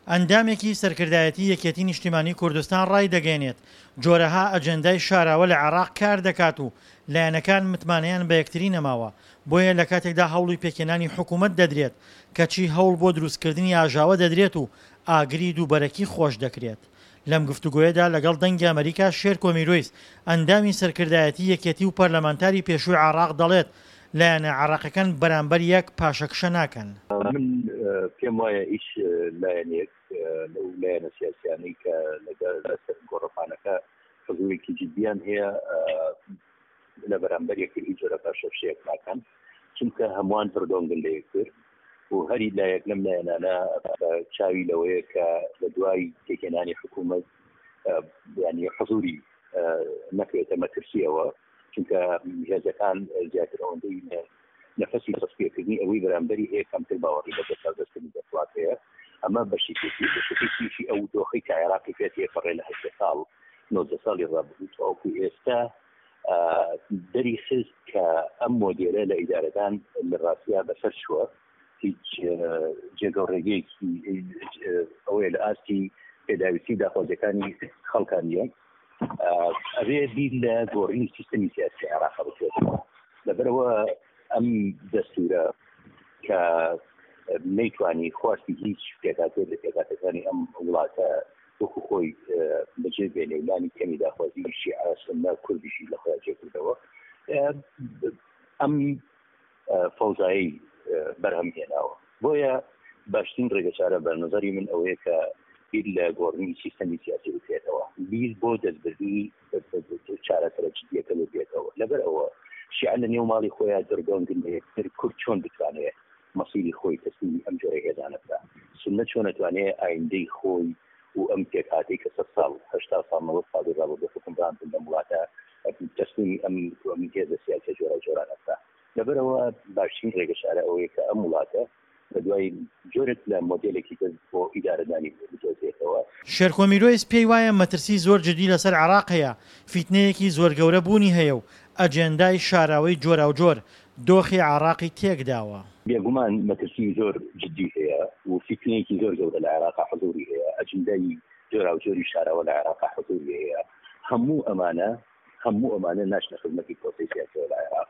ئەندامێکی سەرکردایەتی یەکێتی نیشتیمانی کوردستان ڕای دەگەێنێت جۆرەها ئەجەندای شاراوە لە عێراق کار دەکات و لایەنەکان متمانەیان بە یەکتری نەماوە، بۆیە لە کاتێکدا هەوڵی پێکێنانی حکوومەت دەدرێت کەچی هەوڵ بۆ دروستکردنی ئاژاوە دەدرێت و ئاگری دووبەرەکی خۆش دەکرێت. لەم گفتوگۆیەدا لەگەڵ دەنگی ئەمریکا شێرکۆ میرۆیس ئەندامی سەرکردایەتی یەکێتی و پەرلەمانتاری پێشووی عێراق دەڵێت لایەنە عێراقیەکان بەرامبەر یەک پاشەکشە ناکەن. من پێم وایە ئیش لایەنێک لەو لایەنە سیاسیانەی کە لەگەڵ گۆڕەپانەکە حضورێکی جدیان هەیە لە بەرامبەر یەکتر هیچ جۆرە پاشەکشەیەک ناکەن، چونکە هەمووان پردۆنگن لە یەکتر و هەری لایەک لەم لایەنانە چاوی لەوەیە کە لە دوای تێکێنانی حکوومەت یعنی حضوری نەکرێتە مەترسیەوە، چونکە هێزەکان زیاتر ئەوەندەی نەفەسی ڕستپێکردنی ئەوەی بەرامبەری هەیە کەمتر باوەڕی بە دەستکردنی دەسەڵات هەیە. ئەمە بەشێکی ئەو دۆخی کە عێراقی پێێت پەڕێ لە 8 ساڵ 90 ساڵی ڕابردوو تاوەکو ئێستا دەری خست کە ئەم مۆدێلە لە ئیدارەکان لە ڕاستیا بەسەر شووە، هیچ جێگەڕێگەیەکی ئەوەیە لە ئاستی پێداویستی داخوازیەکانی خەڵکان نیە. ئەوێ بیر لە گۆڕینی سیستەمی سیاسی عێراق بکرێتەوە. لەبەرەوە ئەم دەستورە کە نەیتوانی خواستی هیچ پێکاتێک لە پێکاتەکانی ئەم وڵاتە وەکو خۆی بەجێ بێنێ لانی کەمی داخوازی شیعە سوننە کوردیشی لە خۆیان جێکردەوە، ئەم فەوزایی بەرهەمهێناوە. بۆیە باشترین ڕێگەچارە بەنظری من ئەوەیە کە بیر لە گۆڕینی سیستەمی سیاسی بکرێتەوە، بیر بۆ دەستبردنی چارەسەرە جدیەکە لێ بێتەوە. لەبەر ئەوە شیعە لە نێو ماڵی خۆیان دەرگۆنگن لە یەکتر، کورد چۆن بتوانێت مەسیری خۆی تەسلیمی ئەم جۆرە هێزانە بکات، سوننە چۆن نەتوانێت ئایندەی خۆی و ئەم پێکهاتەی کە 100 ساڵ 80 ساڵ 90 ساڵی ڕابردوو بە حکومڕاندن لەم وڵاتە تەسلیمی ئەم هێزە سیاسیە جۆرانە بکات. لەبەرەوە باشترین ڕێگەچارە ئەوەیە کە ئەم وڵاتە لە دوای جۆرێک لە مۆدێلێکی بۆ ئیدارەدانی بدۆزێتەوە. شێرکۆ میرۆیس پێی وایە مەترسی زۆر جدی لەسەر عێراق هەیە، فیتنەیەکی زۆر گەورە بوونی هەیە و ئەجێندای شاراوەی جۆراوجۆر دۆخی عێراقی تێکداوە. بێگومان مەترسی زۆر جدی هەیە و فیتنەیەکی زۆر گەورە لە عێراق حضوری هەیە، ئەجێندای جۆراوجۆری شاراوە لە عێراق حضوری هەیە. هەموو ئەمانە ناشنە خزمەتی پرۆسەی سیاسیەوە لە عێراق.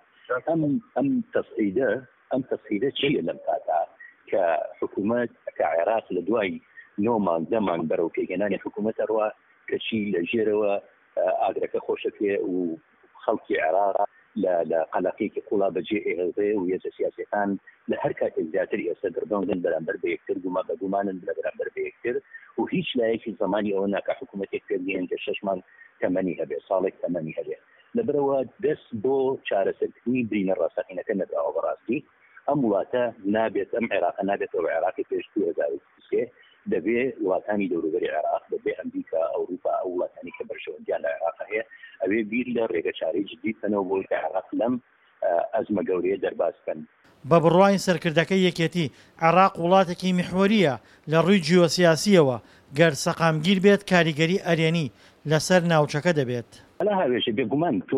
ئەم تەسهیلە چییە لەم کاتا کە حکوومەت کە عێراق لە دوای 9 مانگ 10 مانگ بەرەو پێگەێنانی حکوومەت ڕوا کەچی لە ژێرەوە ئاگرەکە خۆشەکێ و خەڵکی عێراق لە قەلەقێکی قوڵا بەجێ ئێهێڵێ و هێزە سیاسیەکان لە هەر کاتێک زیاتر ئێستا دەربەندن بەرامبەر بە یەکتر گوما بەگومانن لە بەرامبەر بە یەکتر و هیچ لایەکی زمانی ئەوە ناکە حکوومەتێک پێبگەێن کە 6 مانگ تەمەنی هەبێ، ساڵێک تەمەنی هەبێ. لەبەرەوە دەست بۆ چارەسەرکردنی برینە ڕاستەقینەکە نەدراوە. بەڕاستی ئەم وڵاتە نابێت، ئەم عێراقە نابێتەوە عێراقی پێش 2023 دەبێت وڵاتانی دەوروبەری عێراق بەبێ ئەمریکا ئەوروپا ئەو وڵاتانی کە بەرژەوەندیان لە عێراق هەیە ئەوێ بیر لە ڕێگەچارەی جدی بکەنەوە بۆی کە عێراق لەم ئەزمە گەورەیە دەرباز بکەن. بە بڕوای سەرکردەکەی یەکێتی عێراق وڵاتێکی میحوەریە لە ڕووی جیۆسیاسیەوە، گەر سەقامگیر بێت کاریگەری ئەرێنی لەسەر ناوچەکە دەبێت. ئەلا هاوێژە بێگومان تۆ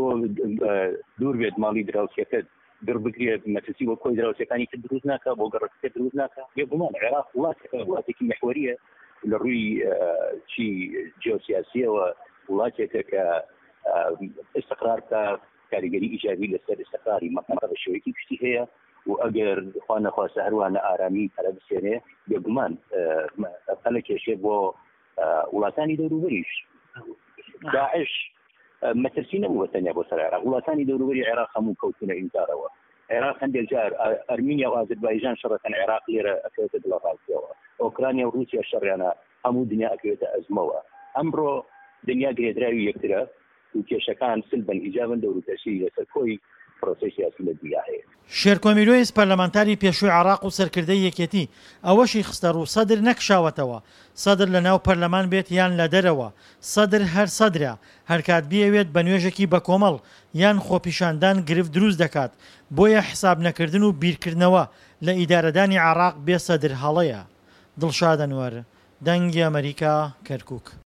دوور بێت ماڵی دراوسەکەت دەربگرێت مەترسی بۆ کۆی دراوسەکانی تر دروست ناکە، بۆ گەڕەکە دروست ناکە. بێگومان عێراق وڵاتێکی محوەریە لە ڕووی چی جیۆسیاسیەوە، وڵاتێکە کە ئستقرار بکە، کاریگەری ئیجابی لەسەر ئستقراری مەقامە بە شێوەیەکی گشتی هەیە و ئەگەر خوا نەخواسە هەروانە ئارامی پەرە بسێنێ بێگومان قەلە کێشێ بۆ وڵاتانی دەوروبەریش. داعش مەترسی نەبوو بەتەنیا بۆ سەر عێراق، وڵاتانی دەوروبەری عێراق هەموو کەوتونە ئینکارەوە. عێراق هەندێک جار ئەرمینیا و ئازەربایجان شەڕەکەن عێراق لێرە ئەکەوێتە دڵەڕاستیەوە، ئۆکرانیا و رووسیا شەڕیانە هەموو دنیا ئەکەوێتە ئەزمەوە. ئەمڕۆ دنیا گرێدراوی یەکترە و کێشەکان سلبەن ئیجابن دەوروتەشی لەسەر کۆی پرۆسەی سیاسی لە دنیا هەیە. شێرکۆ میرۆیس پەرلەمانتاری پێشووی عێراق و سەرکردەی یەکێتی ئەوەشی خستە ڕوو سەدر نەکشاوەتەوە، سەدر لە ناو پەرلەمان بێت یان لە دەرەوە، سەدر هەر سەدرە، هەر کات بیەوێت بە نوێژێکی بە کۆمەڵ یان خۆپیشاندان گرفت دروست دەکات. بۆیە حساب نەکردن و بیرکردنەوە لە ئیدارەدانی عێراق بێ سەدر هەڵەیە. دڵشاد ئەنوەر، دەنگی ئەمریکا، کەرکووک.